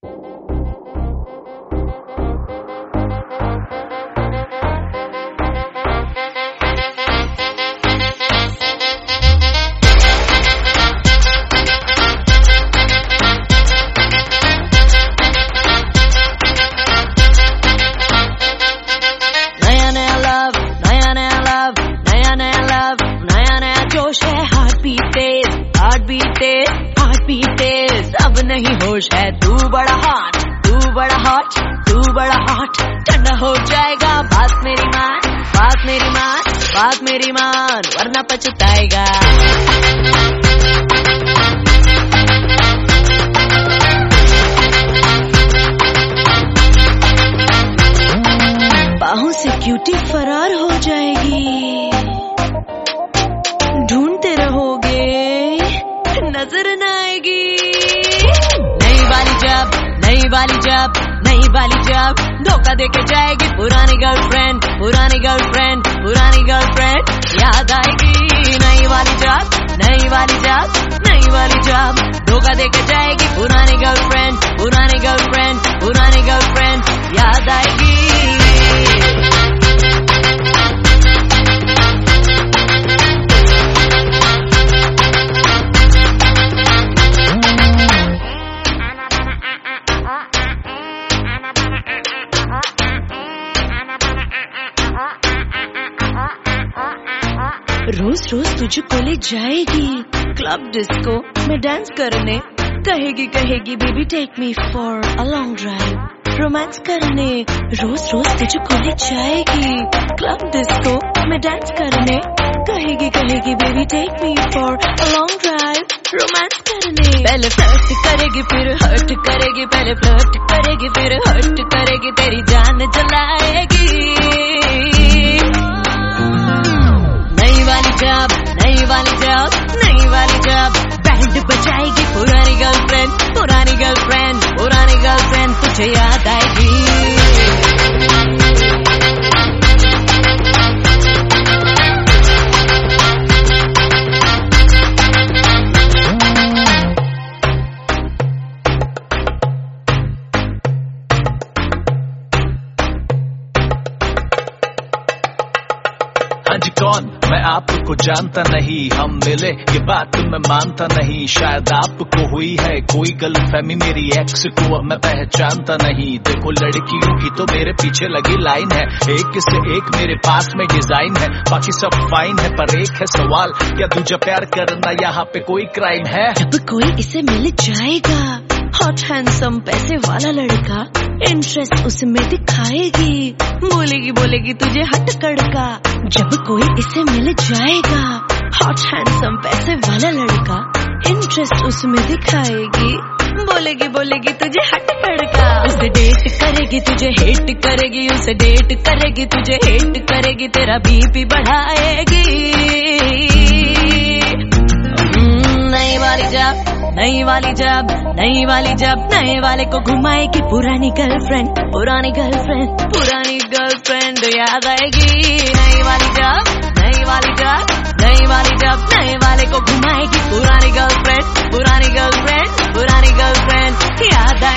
अब नहीं होश है, तू बड़ा हॉट, तू बड़ा हॉट, तू बड़ा हॉट। ठंडा हो जाएगा बात मेरी मान, बात मेरी मान, बात मेरी मान, वरना पछताएगा। बाहों से क्यूटी फरार हो जाएगी, ढूंढते रहोगे नजर न आएगी। नई वाली जब, नई वाली जब, नई वाली जब धोखा देके जाएगी पुरानी गर्लफ्रेंड, पुरानी गर्लफ्रेंड, पुरानी गर्लफ्रेंड याद आएगी। नई वाली जब, नई वाली जब, नई वाली जब धोखा देके जाएगी पुरानी गर्लफ्रेंड, पुरानी गर्लफ्रेंड, पुरानी गर्लफ्रेंड याद आएगी। रोज रोज तुझको ले जाएगी क्लब डिस्को में डांस करने, कहेगी कहेगी baby take me for a long drive romance करने। रोज रोज तुझको ले जाएगी क्लब डिस्को में डांस करने, कहेगी कहेगी baby take me for a long drive romance करने। पहले फ्लर्ट करेगी फिर हर्ट करेगी, पहले फ्लर्ट करेगी फिर हर्ट करेगी, तेरी जान जलाएगी। नई वाली जब, नई वाली जब, नई वाली जब बैंड बजाएगी पुरानी गर्लफ्रेंड, पुरानी गर्लफ्रेंड, पुरानी गर्लफ्रेंड तुझे याद आएगी। आज कौन, मैं आपको जानता नहीं, हम मिले ये बात मैं मानता नहीं। शायद आपको हुई है कोई गलतफहमी, मेरी एक्स को मैं पहचानता नहीं। देखो लड़कियों की तो मेरे पीछे लगी लाइन है, एक से एक मेरे पास में डिजाइन है, बाकी सब फाइन है। पर एक है सवाल, क्या तुझे प्यार करना यहाँ पे कोई क्राइम है? जब कोई इसे मिल जाएगा हॉट हैंडसम पैसे वाला लड़का, इंटरेस्ट उसमें दिखाएगी, बोलेगी बोलेगी तुझे हट कड़का। जब कोई इसे मिल जाएगा हॉट हैंडसम पैसे वाला लड़का, इंटरेस्ट उसमें दिखाएगी, बोलेगी बोलेगी तुझे हट कड़का। उसे डेट करेगी तुझे हेट करेगी, उसे डेट करेगी तुझे हेट करेगी, तेरा बीपी बढ़ाएगी। नई वाली जब, नई वाली जब, नई वाली जब नए वाले को घुमाएगी पुरानी गर्लफ्रेंड, पुरानी गर्लफ्रेंड, पुरानी गर्लफ्रेंड याद आएगी। नई वाली जब, नई वाली जब, नई वाली जब नए वाले को घुमाएगी पुरानी गर्लफ्रेंड, पुरानी गर्लफ्रेंड, पुरानी गर्लफ्रेंड याद